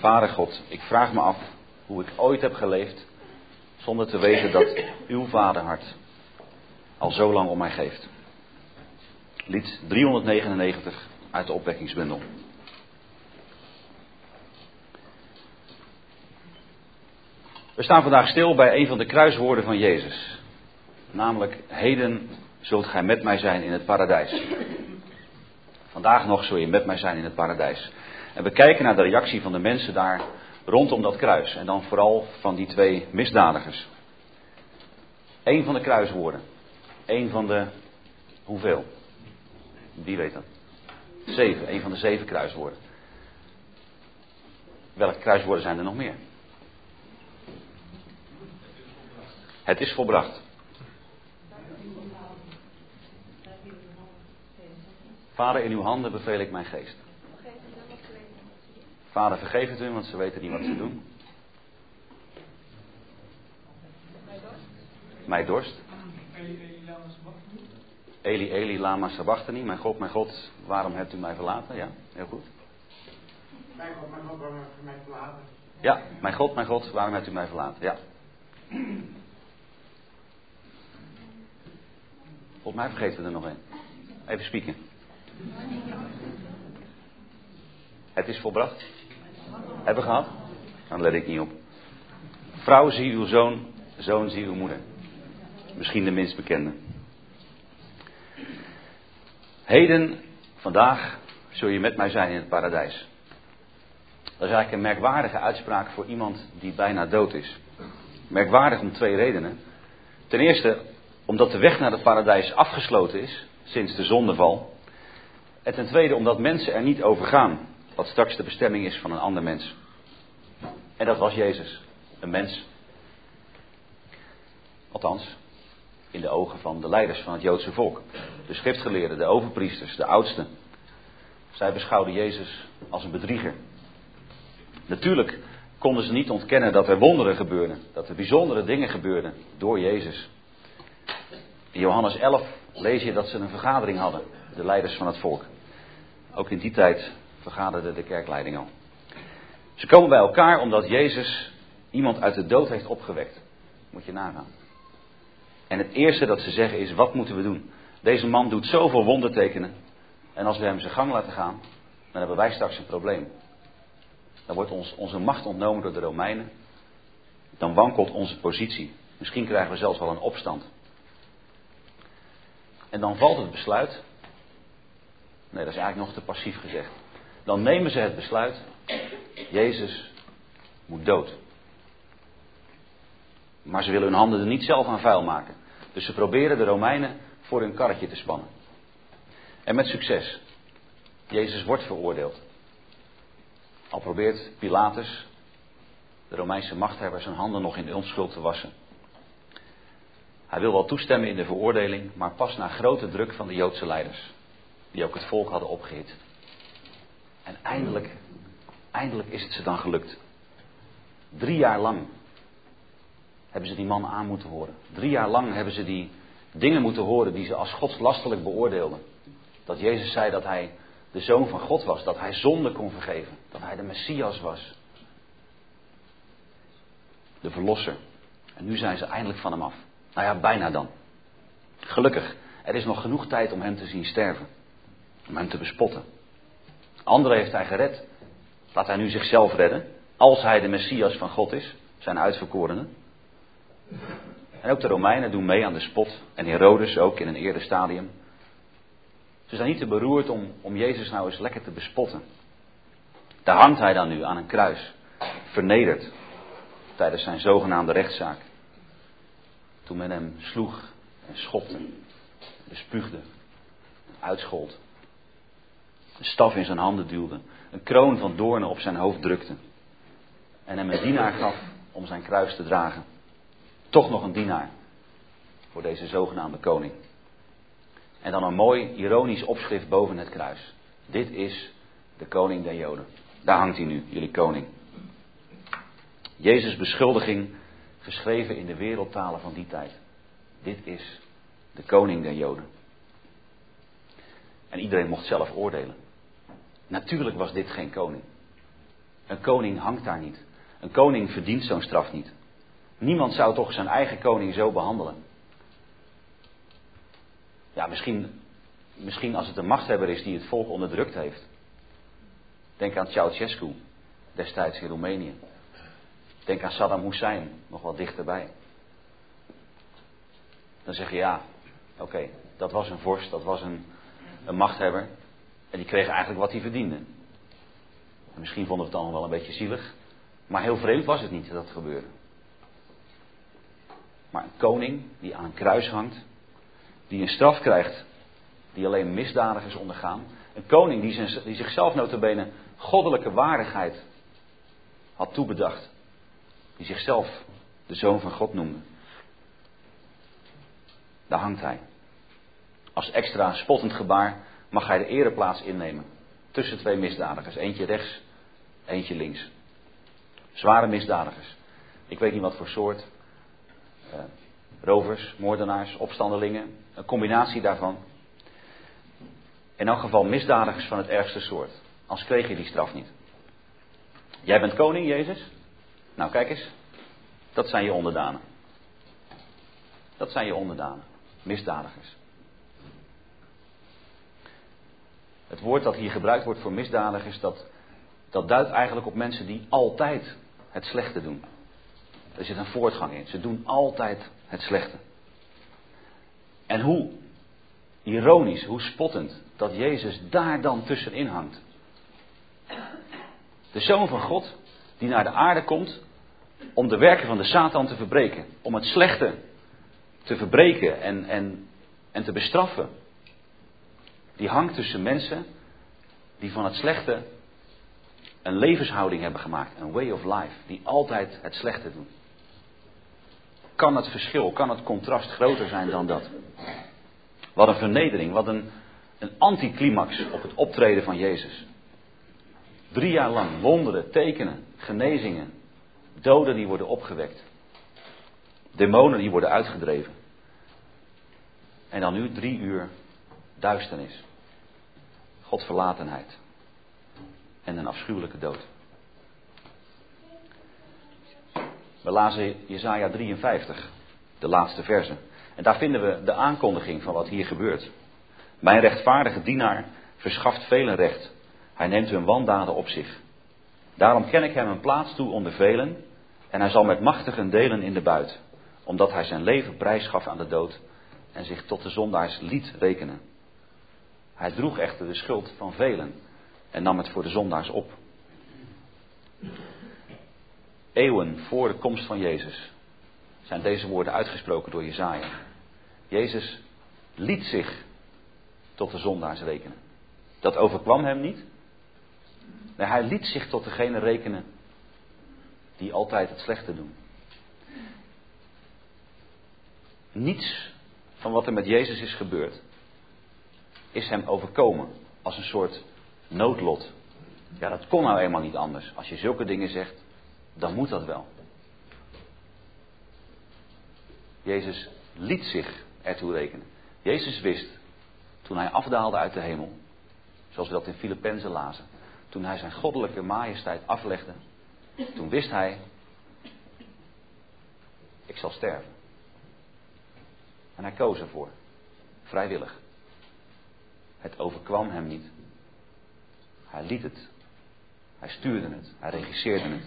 Vader God, ik vraag me af hoe ik ooit heb geleefd zonder te weten dat uw vaderhart al zo lang om mij geeft. Lied 399 uit de opwekkingsbundel. We staan vandaag stil bij een van de kruiswoorden van Jezus. Namelijk, heden zult gij met mij zijn in het paradijs. Vandaag nog zul je met mij zijn in het paradijs. En we kijken naar de reactie van de mensen daar rondom dat kruis. En dan vooral van die twee misdadigers. Eén van de kruiswoorden. Eén van de... Hoeveel? Wie weet dat? 7. Eén van de 7 kruiswoorden. Welke kruiswoorden zijn er nog meer? Het is volbracht. Vader, in uw handen beveel ik mijn geest. Vader, vergeef het hun, want ze weten niet wat ze doen. Mij dorst. Eli, Eli, lama sabachthani. Mijn God, waarom hebt u mij verlaten? Ja, heel goed. Mijn God, waarom hebt u mij verlaten? Ja, mijn God, waarom hebt u mij verlaten? Ja. Volgens mij vergeten we er nog één. Even spieken. Het is volbracht. Hebben we gehad? Dan let ik niet op. Vrouw, zie uw zoon. Zoon, zie uw moeder. Misschien de minst bekende. Heden, vandaag, zul je met mij zijn in het paradijs. Dat is eigenlijk een merkwaardige uitspraak voor iemand die bijna dood is. Merkwaardig om 2 redenen. Ten eerste, omdat de weg naar het paradijs afgesloten is, sinds de zondeval. En ten tweede, omdat mensen er niet over gaan, wat straks de bestemming is van een ander mens. En dat was Jezus, een mens. Althans, in de ogen van de leiders van het Joodse volk. De schriftgeleerden, de overpriesters, de oudsten. Zij beschouwden Jezus als een bedrieger. Natuurlijk konden ze niet ontkennen dat er wonderen gebeurden. Dat er bijzondere dingen gebeurden door Jezus. In Johannes 11 lees je dat ze een vergadering hadden. De leiders van het volk. Ook in die tijd vergaderde de kerkleiding al. Ze komen bij elkaar omdat Jezus iemand uit de dood heeft opgewekt. Moet je nagaan. En het eerste dat ze zeggen is, wat moeten we doen? Deze man doet zoveel wondertekenen. En als we hem zijn gang laten gaan, dan hebben wij straks een probleem. Dan wordt ons onze macht ontnomen door de Romeinen. Dan wankelt onze positie. Misschien krijgen we zelfs wel een opstand. En dan valt het besluit. Nee, dat is eigenlijk nog te passief gezegd. Dan nemen ze het besluit. Jezus moet dood. Maar ze willen hun handen er niet zelf aan vuil maken. Dus ze proberen de Romeinen voor hun karretje te spannen. En met succes. Jezus wordt veroordeeld. Al probeert Pilatus, de Romeinse machthebber, zijn handen nog in onschuld te wassen. Hij wil wel toestemmen in de veroordeling, maar pas na grote druk van de Joodse leiders. Die ook het volk hadden opgehitst. En eindelijk is het ze dan gelukt. 3 jaar lang hebben ze die man aan moeten horen. 3 jaar lang hebben ze die dingen moeten horen die ze als godslastelijk beoordeelden. Dat Jezus zei dat hij de Zoon van God was. Dat hij zonde kon vergeven. Dat hij de Messias was. De Verlosser. En nu zijn ze eindelijk van hem af. Nou ja, bijna dan. Gelukkig, er is nog genoeg tijd om hem te zien sterven. Om hem te bespotten. Anderen heeft hij gered. Laat hij nu zichzelf redden. Als hij de Messias van God is. Zijn uitverkorene. En ook de Romeinen doen mee aan de spot. En Herodes ook in een eerder stadium. Ze zijn niet te beroerd om Jezus nou eens lekker te bespotten. Daar hangt hij dan nu aan een kruis. Vernederd. Tijdens zijn zogenaamde rechtszaak. Toen men hem sloeg en schopte. Bespuugde. Uitschold. Een staf in zijn handen duwde. Een kroon van doornen op zijn hoofd drukte. En hem een dienaar gaf om zijn kruis te dragen. Toch nog een dienaar. Voor deze zogenaamde koning. En dan een mooi ironisch opschrift boven het kruis. Dit is de koning der Joden. Daar hangt hij nu, jullie koning. Jezus' beschuldiging geschreven in de wereldtalen van die tijd. Dit is de koning der Joden. En iedereen mocht zelf oordelen. Natuurlijk was dit geen koning. Een koning hangt daar niet. Een koning verdient zo'n straf niet. Niemand zou toch zijn eigen koning zo behandelen. Ja, misschien als het een machthebber is die het volk onderdrukt heeft. Denk aan Ceausescu, destijds in Roemenië. Denk aan Saddam Hussein, nog wat dichterbij. Dan zeg je ja, oké, dat was een vorst, dat was een machthebber. En die kreeg eigenlijk wat hij verdiende. En misschien vonden we het dan wel een beetje zielig. Maar heel vreemd was het niet dat gebeurde. Maar een koning die aan een kruis hangt. Die een straf krijgt die alleen misdadigers ondergaan. Een koning die zichzelf nota bene goddelijke waardigheid had toebedacht. Die zichzelf de Zoon van God noemde. Daar hangt hij. Als extra spottend gebaar mag hij de ereplaats innemen. Tussen twee misdadigers. Eentje rechts, eentje links. Zware misdadigers. Ik weet niet wat voor soort. Rovers, moordenaars, opstandelingen. Een combinatie daarvan. In elk geval misdadigers van het ergste soort. Anders kreeg je die straf niet. Jij bent koning, Jezus? Nou, kijk eens. Dat zijn je onderdanen. Dat zijn je onderdanen. Misdadigers. Het woord dat hier gebruikt wordt voor misdadigers, dat duidt eigenlijk op mensen die altijd het slechte doen. Er zit een voortgang in. Ze doen altijd het slechte. En hoe ironisch, hoe spottend dat Jezus daar dan tussenin hangt. De Zoon van God die naar de aarde komt om de werken van de Satan te verbreken. Om het slechte te verbreken en te bestraffen. Die hangt tussen mensen die van het slechte een levenshouding hebben gemaakt. Een way of life. Die altijd het slechte doen. Kan het verschil, kan het contrast groter zijn dan dat? Wat een vernedering, wat een anticlimax op het optreden van Jezus. 3 jaar lang wonderen, tekenen, genezingen. Doden die worden opgewekt. Demonen die worden uitgedreven. En dan nu 3 uur duisternis. Godverlatenheid. En een afschuwelijke dood. We lazen Jesaja 53, de laatste verse. En daar vinden we de aankondiging van wat hier gebeurt. Mijn rechtvaardige dienaar verschaft velen recht. Hij neemt hun wandaden op zich. Daarom ken ik hem een plaats toe onder velen. En hij zal met machtigen delen in de buit. Omdat hij zijn leven prijsgaf aan de dood. En zich tot de zondaars liet rekenen. Hij droeg echter de schuld van velen. En nam het voor de zondaars op. Eeuwen voor de komst van Jezus zijn deze woorden uitgesproken door Jesaja. Jezus liet zich tot de zondaars rekenen. Dat overkwam hem niet. Nee, hij liet zich tot degene rekenen die altijd het slechte doen. Niets van wat er met Jezus is gebeurd is hem overkomen als een soort noodlot. Ja, dat kon nou eenmaal niet anders. Als je zulke dingen zegt, dan moet dat wel. Jezus liet zich ertoe rekenen. Jezus wist, toen hij afdaalde uit de hemel, zoals we dat in Filippenzen lazen, toen hij zijn goddelijke majesteit aflegde, toen wist hij, ik zal sterven. En hij koos ervoor, vrijwillig. Het overkwam hem niet. Hij liet het. Hij stuurde het. Hij regisseerde het.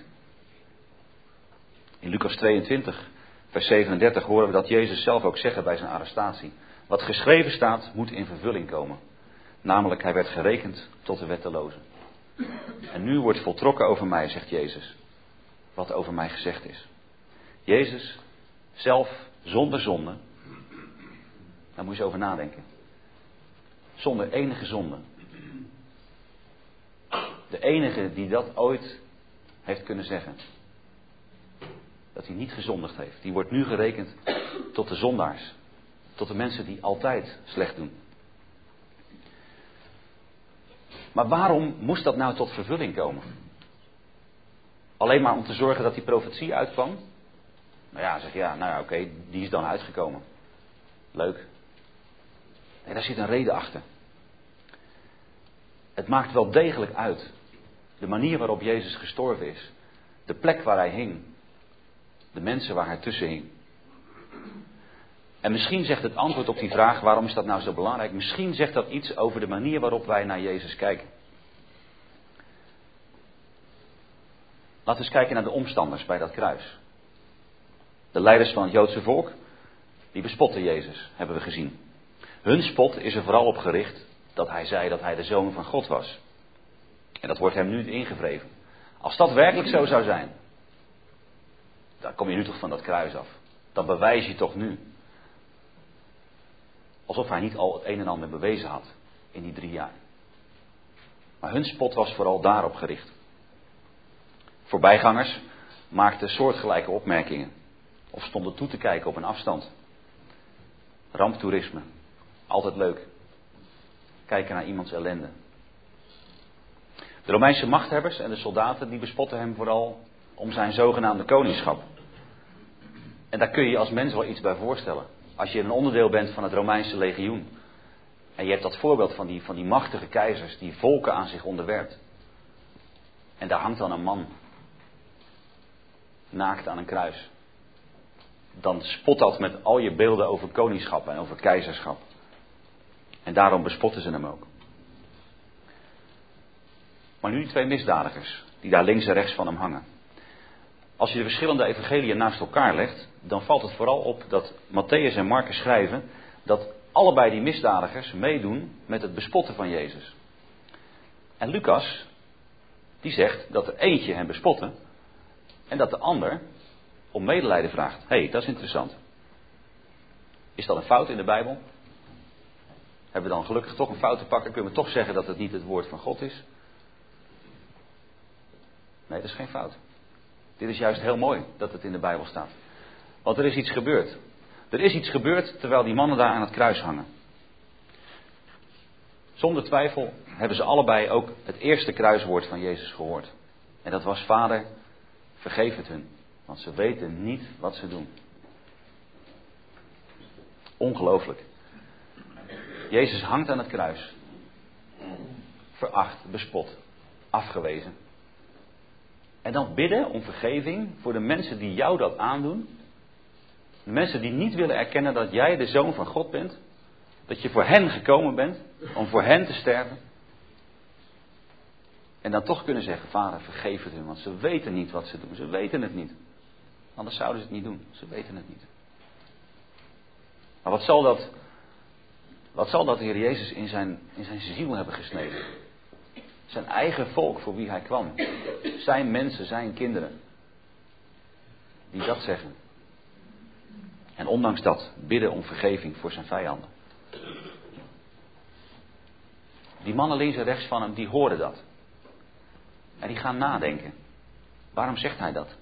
In Lucas 22, vers 37 horen we dat Jezus zelf ook zeggen bij zijn arrestatie. Wat geschreven staat, moet in vervulling komen. Namelijk, hij werd gerekend tot de wettelozen. En nu wordt voltrokken over mij, zegt Jezus, wat over mij gezegd is. Jezus, zelf zonder zonde. Daar moet je over nadenken. Zonder enige zonde. De enige die dat ooit heeft kunnen zeggen. Dat hij niet gezondigd heeft. Die wordt nu gerekend tot de zondaars. Tot de mensen die altijd slecht doen. Maar waarom moest dat nou tot vervulling komen? Alleen maar om te zorgen dat die profetie uitkwam? Nou ja, zeg je, oké, die is dan uitgekomen. Leuk. Nee, daar zit een reden achter. Het maakt wel degelijk uit De manier waarop Jezus gestorven is. De plek waar hij hing. De mensen waar hij tussen hing. En misschien zegt het antwoord op die vraag, waarom is dat nou zo belangrijk? Misschien zegt dat iets over de manier waarop wij naar Jezus kijken. Laten we eens kijken naar de omstanders bij dat kruis. De leiders van het Joodse volk, die bespotten Jezus, hebben we gezien. Hun spot is er vooral op gericht dat hij zei dat hij de zoon van God was. En dat wordt hem nu ingevreven. Als dat werkelijk zo zou zijn, dan kom je nu toch van dat kruis af. Dan bewijs je toch nu. Alsof hij niet al het een en ander bewezen had in die 3 jaar. Maar hun spot was vooral daarop gericht. Voorbijgangers maakten soortgelijke opmerkingen. Of stonden toe te kijken op een afstand. Ramptoerisme. Altijd leuk. Kijken naar iemands ellende. De Romeinse machthebbers en de soldaten die bespotten hem vooral om zijn zogenaamde koningschap. En daar kun je je als mens wel iets bij voorstellen. Als je een onderdeel bent van het Romeinse legioen. En je hebt dat voorbeeld van die machtige keizers die volken aan zich onderwerpt. En daar hangt dan een man. Naakt aan een kruis. Dan spot dat met al je beelden over koningschap en over keizerschap. En daarom bespotten ze hem ook. Maar nu die 2 misdadigers, die daar links en rechts van hem hangen. Als je de verschillende evangeliën naast elkaar legt, dan valt het vooral op dat Matthäus en Marcus schrijven dat allebei die misdadigers meedoen met het bespotten van Jezus. En Lucas, die zegt dat er eentje hem bespotte en dat de ander om medelijden vraagt. Hé, dat is interessant. Is dat een fout in de Bijbel? Hebben we dan gelukkig toch een fout te pakken? Kunnen we toch zeggen dat het niet het woord van God is? Nee, dat is geen fout. Dit is juist heel mooi dat het in de Bijbel staat. Want er is iets gebeurd. Er is iets gebeurd terwijl die mannen daar aan het kruis hangen. Zonder twijfel hebben ze allebei ook het eerste kruiswoord van Jezus gehoord. En dat was: Vader, vergeef het hun. Want ze weten niet wat ze doen. Ongelooflijk. Jezus hangt aan het kruis. Veracht, bespot, afgewezen. En dan bidden om vergeving voor de mensen die jou dat aandoen. De mensen die niet willen erkennen dat jij de Zoon van God bent. Dat je voor hen gekomen bent om voor hen te sterven. En dan toch kunnen zeggen: Vader, vergeef het hun. Want ze weten niet wat ze doen. Ze weten het niet. Anders zouden ze het niet doen. Ze weten het niet. Maar wat zal dat Heer Jezus in zijn ziel hebben gesneden? Zijn eigen volk voor wie hij kwam. Zijn mensen, zijn kinderen. Die dat zeggen. En ondanks dat bidden om vergeving voor zijn vijanden. Die mannen links en rechts van hem, die horen dat. En die gaan nadenken. Waarom zegt hij dat?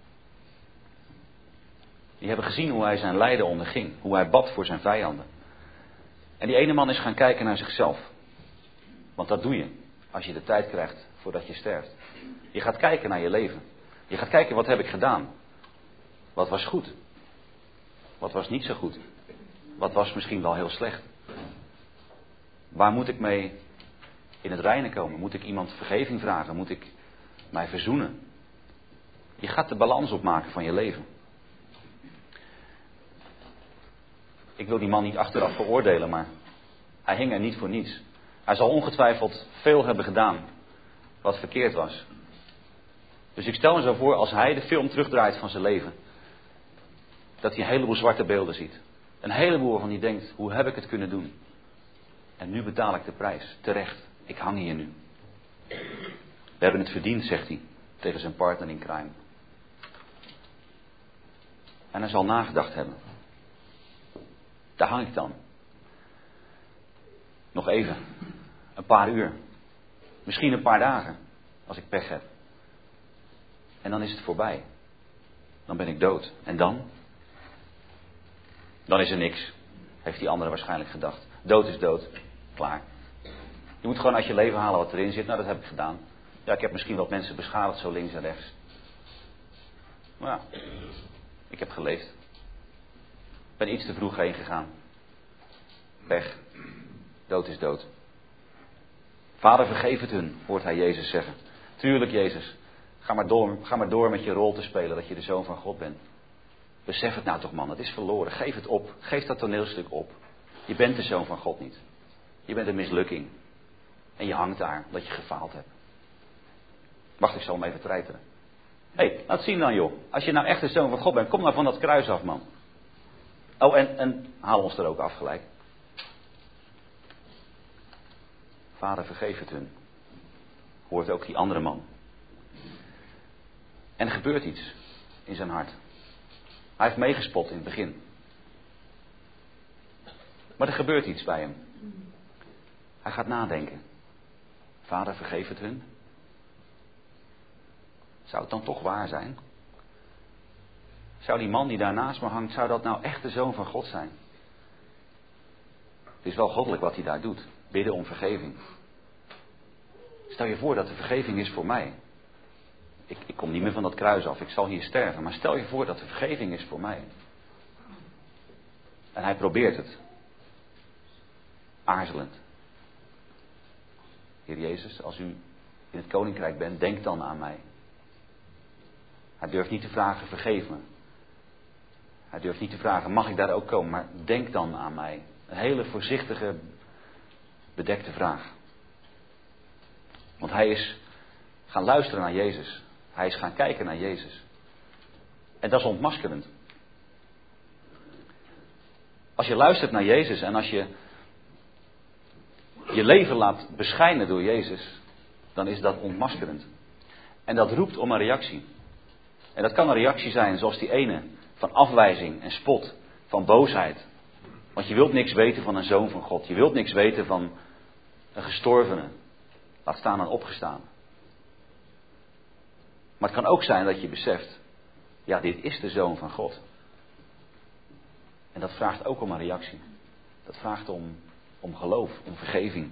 Die hebben gezien hoe hij zijn lijden onderging. Hoe hij bad voor zijn vijanden. En die ene man is gaan kijken naar zichzelf. Want dat doe je als je de tijd krijgt voordat je sterft. Je gaat kijken naar je leven. Je gaat kijken: wat heb ik gedaan? Wat was goed? Wat was niet zo goed? Wat was misschien wel heel slecht? Waar moet ik mee in het reine komen? Moet ik iemand vergeving vragen? Moet ik mij verzoenen? Je gaat de balans opmaken van je leven. Ik wil die man niet achteraf veroordelen, maar hij hing er niet voor niets. Hij zal ongetwijfeld veel hebben gedaan wat verkeerd was. Dus ik stel me zo voor, als hij de film terugdraait van zijn leven, dat hij een heleboel zwarte beelden ziet. Een heleboel waarvan hij denkt: hoe heb ik het kunnen doen? En nu betaal ik de prijs. Terecht. Ik hang hier nu. We hebben het verdiend, zegt hij tegen zijn partner in crime. En hij zal nagedacht hebben. Daar hang ik dan. Nog even. Een paar uur. Misschien een paar dagen. Als ik pech heb. En dan is het voorbij. Dan ben ik dood. En dan? Dan is er niks. Heeft die andere waarschijnlijk gedacht. Dood is dood. Klaar. Je moet gewoon uit je leven halen wat erin zit. Nou, dat heb ik gedaan. Ja, ik heb misschien wat mensen beschadigd zo links en rechts. Maar ja, ik heb geleefd. Ik ben iets te vroeg heen gegaan. Pech. Dood is dood. Vader, vergeef het hun, hoort hij Jezus zeggen. Tuurlijk, Jezus. Ga maar door met je rol te spelen dat je de Zoon van God bent. Besef het nou toch, man. Het is verloren. Geef het op. Geef dat toneelstuk op. Je bent de Zoon van God niet. Je bent een mislukking. En je hangt daar omdat je gefaald hebt. Wacht, ik zal hem even treiteren. Hé, laat zien dan, joh. Als je nou echt de Zoon van God bent, kom nou van dat kruis af, man. Oh, en haal ons er ook af gelijk. Vader, vergeef het hun. Hoort ook die andere man. En er gebeurt iets in zijn hart. Hij heeft meegespot in het begin. Maar er gebeurt iets bij hem. Hij gaat nadenken. Vader, vergeef het hun. Zou het dan toch waar zijn? Zou die man die daar naast me hangt, zou dat nou echt de Zoon van God zijn? Het is wel goddelijk wat hij daar doet. Bidden om vergeving. Stel je voor dat de vergeving is voor mij. Ik kom niet meer van dat kruis af. Ik zal hier sterven. Maar stel je voor dat de vergeving is voor mij. En hij probeert het. Aarzelend. Heer Jezus, als u in het koninkrijk bent, denk dan aan mij. Hij durft niet te vragen, vergeef me. Hij durft niet te vragen, mag ik daar ook komen? Maar denk dan aan mij. Een hele voorzichtige, bedekte vraag. Want hij is gaan luisteren naar Jezus. Hij is gaan kijken naar Jezus. En dat is ontmaskerend. Als je luistert naar Jezus en als je je leven laat beschijnen door Jezus, dan is dat ontmaskerend. En dat roept om een reactie. En dat kan een reactie zijn zoals die ene, van afwijzing en spot, van boosheid. Want je wilt niks weten van een Zoon van God. Je wilt niks weten van een gestorvene. Laat staan een opgestaan. Maar het kan ook zijn dat je beseft, ja, dit is de Zoon van God. En dat vraagt ook om een reactie. Dat vraagt om geloof, om vergeving.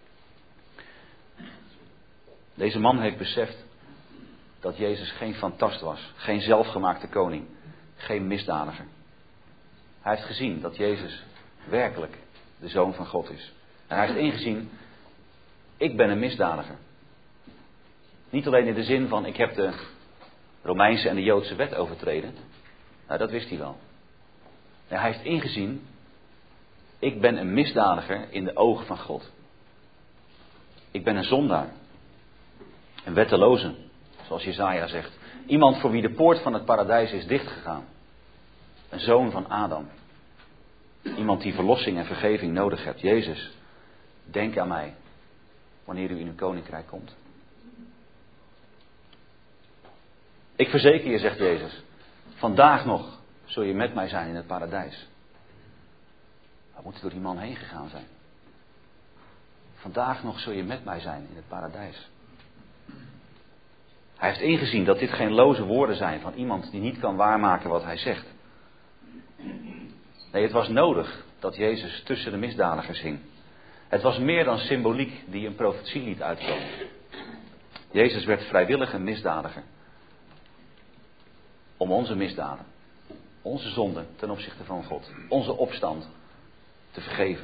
Deze man heeft beseft dat Jezus geen fantast was, geen zelfgemaakte koning, geen misdadiger. Hij heeft gezien dat Jezus werkelijk de Zoon van God is. En hij heeft ingezien, ik ben een misdadiger. Niet alleen in de zin van, ik heb de Romeinse en de Joodse wet overtreden. Nou, dat wist hij wel. En hij heeft ingezien, ik ben een misdadiger in de ogen van God. Ik ben een zondaar. Een wetteloze, zoals Jesaja zegt. Iemand voor wie de poort van het paradijs is dichtgegaan. Een zoon van Adam. Iemand die verlossing en vergeving nodig heeft. Jezus, denk aan mij wanneer u in uw koninkrijk komt. Ik verzeker je, zegt Jezus, vandaag nog zul je met mij zijn in het paradijs. We moeten door die man heen gegaan zijn. Vandaag nog zul je met mij zijn in het paradijs. Hij heeft ingezien dat dit geen loze woorden zijn van iemand die niet kan waarmaken wat hij zegt. Nee, het was nodig dat Jezus tussen de misdadigers hing. Het was meer dan symboliek die een profetie liet uitkomen. Jezus werd vrijwillig een misdadiger. Om onze misdaden, onze zonden ten opzichte van God, onze opstand te vergeven.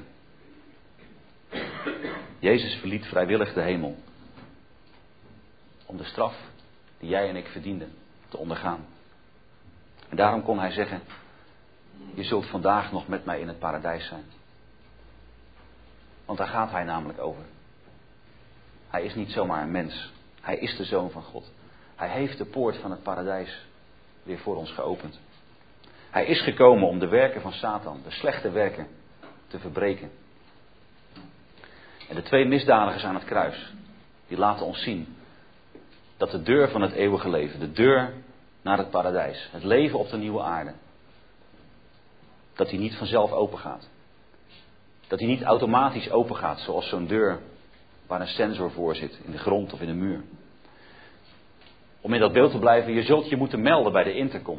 Jezus verliet vrijwillig de hemel. Om de straf die jij en ik verdienden te ondergaan. En daarom kon hij zeggen, je zult vandaag nog met mij in het paradijs zijn. Want daar gaat hij namelijk over. Hij is niet zomaar een mens. Hij is de Zoon van God. Hij heeft de poort van het paradijs weer voor ons geopend. Hij is gekomen om de werken van Satan, de slechte werken, te verbreken. En de twee misdadigers aan het kruis, die laten ons zien dat de deur van het eeuwige leven, de deur naar het paradijs, het leven op de nieuwe aarde, dat die niet vanzelf open gaat. Dat die niet automatisch open gaat, zoals zo'n deur waar een sensor voor zit, in de grond of in de muur. Om in dat beeld te blijven, je zult je moeten melden bij de intercom.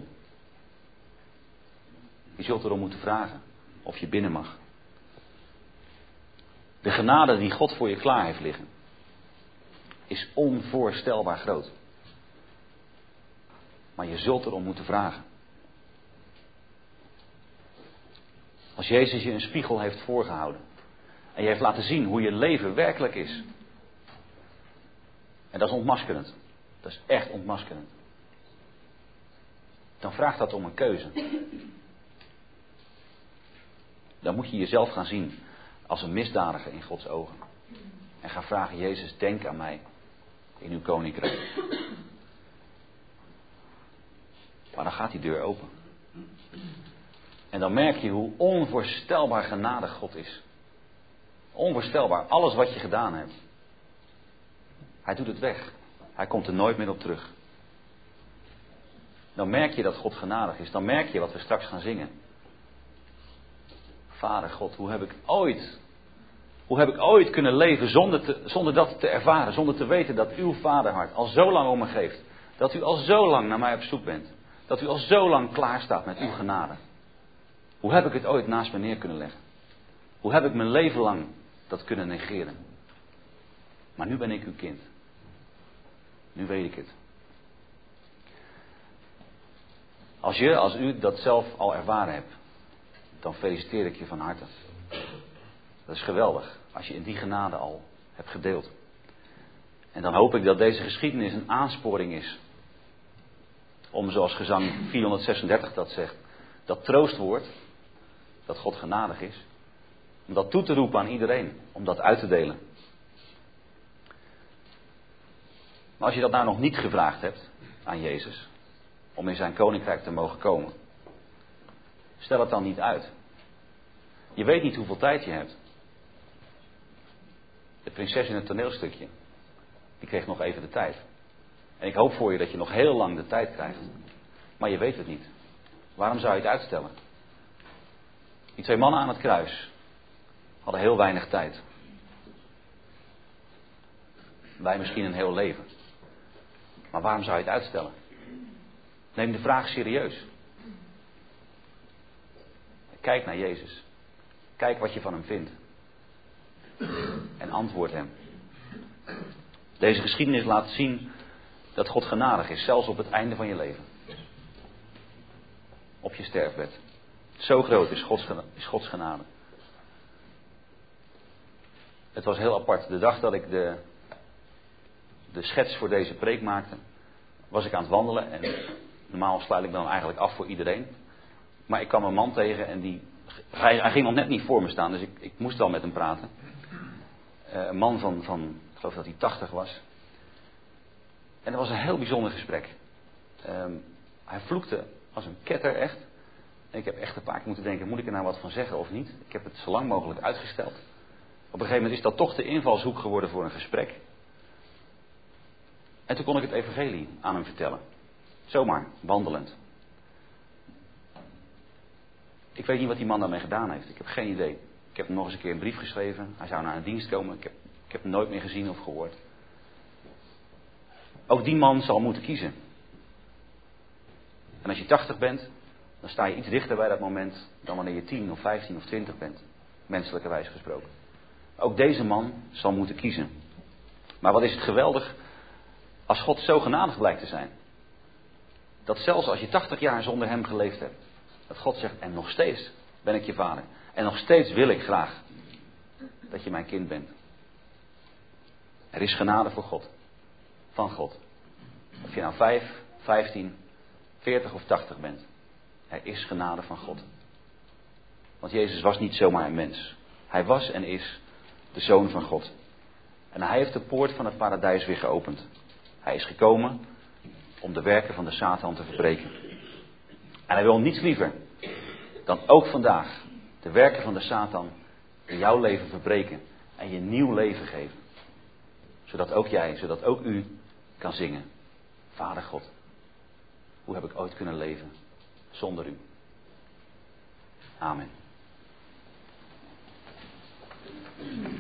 Je zult erom moeten vragen of je binnen mag. De genade die God voor je klaar heeft liggen, is onvoorstelbaar groot. Maar je zult erom moeten vragen. Als Jezus je een spiegel heeft voorgehouden en je heeft laten zien hoe je leven werkelijk is. En dat is ontmaskerend. Dat is echt ontmaskerend. Dan vraagt dat om een keuze. Dan moet je jezelf gaan zien als een misdadiger in Gods ogen. En ga vragen, Jezus, denk aan mij in uw koninkrijk. Maar dan gaat die deur open. En dan merk je hoe onvoorstelbaar genadig God is. Onvoorstelbaar, alles wat je gedaan hebt. Hij doet het weg. Hij komt er nooit meer op terug. Dan merk je dat God genadig is. Dan merk je wat we straks gaan zingen. Vader God, hoe heb ik ooit kunnen leven zonder dat te ervaren. Zonder te weten dat uw vaderhart al zo lang om me geeft. Dat u al zo lang naar mij op zoek bent. Dat u al zo lang klaar staat met uw genade. Hoe heb ik het ooit naast me neer kunnen leggen? Hoe heb ik mijn leven lang dat kunnen negeren? Maar nu ben ik uw kind. Nu weet ik het. Als u dat zelf al ervaren hebt, dan feliciteer ik je van harte. Dat is geweldig, als je in die genade al hebt gedeeld. En dan hoop ik dat deze geschiedenis een aansporing is. Om, zoals gezang 436 dat zegt, dat troostwoord, dat God genadig is, om dat toe te roepen aan iedereen, om dat uit te delen. Maar als je dat nou nog niet gevraagd hebt aan Jezus, om in zijn koninkrijk te mogen komen, stel het dan niet uit. Je weet niet hoeveel tijd je hebt. De prinses in het toneelstukje, die kreeg nog even de tijd. En ik hoop voor je dat je nog heel lang de tijd krijgt. Maar je weet het niet. Waarom zou je het uitstellen? Die 2 mannen aan het kruis hadden heel weinig tijd. Wij misschien een heel leven. Maar waarom zou je het uitstellen? Neem de vraag serieus. Kijk naar Jezus. Kijk wat je van hem vindt. En antwoord hem. Deze geschiedenis laat zien dat God genadig is, zelfs op het einde van je leven. Op je sterfbed. Zo groot is Gods genade. Het was heel apart. De dag dat ik de schets voor deze preek maakte, was ik aan het wandelen. En normaal sluit ik dan eigenlijk af voor iedereen. Maar ik kwam een man tegen en hij ging nog net niet voor me staan, dus ik moest wel met hem praten. Een man van, ik geloof dat hij 80 was. En dat was een heel bijzonder gesprek. Hij vloekte als een ketter echt. En ik heb echt een paar keer moeten denken, moet ik er nou wat van zeggen of niet? Ik heb het zo lang mogelijk uitgesteld. Op een gegeven moment is dat toch de invalshoek geworden voor een gesprek. En toen kon ik het evangelie aan hem vertellen. Zomaar, wandelend. Ik weet niet wat die man daarmee gedaan heeft. Ik heb geen idee. Ik heb hem nog eens een keer een brief geschreven. Hij zou naar een dienst komen. Ik heb hem nooit meer gezien of gehoord. Ook die man zal moeten kiezen. En als je 80 bent, dan sta je iets dichter bij dat moment dan wanneer je 10 of 15 of 20 bent. Menselijkerwijs gesproken. Ook deze man zal moeten kiezen. Maar wat is het geweldig als God zo genadig blijkt te zijn. Dat zelfs als je 80 jaar zonder hem geleefd hebt, dat God zegt, en nog steeds ben ik je vader. En nog steeds wil ik graag dat je mijn kind bent. Er is genade voor God. Van God. Of je nou 5, 15, 40 of 80 bent. Er is genade van God. Want Jezus was niet zomaar een mens. Hij was en is de Zoon van God. En hij heeft de poort van het paradijs weer geopend. Hij is gekomen om de werken van de Satan te verbreken. En hij wil niets liever dan ook vandaag de werken van de Satan in jouw leven verbreken. En je nieuw leven geven. Zodat ook jij, zodat ook u kan zingen. Vader God, hoe heb ik ooit kunnen leven zonder u? Amen.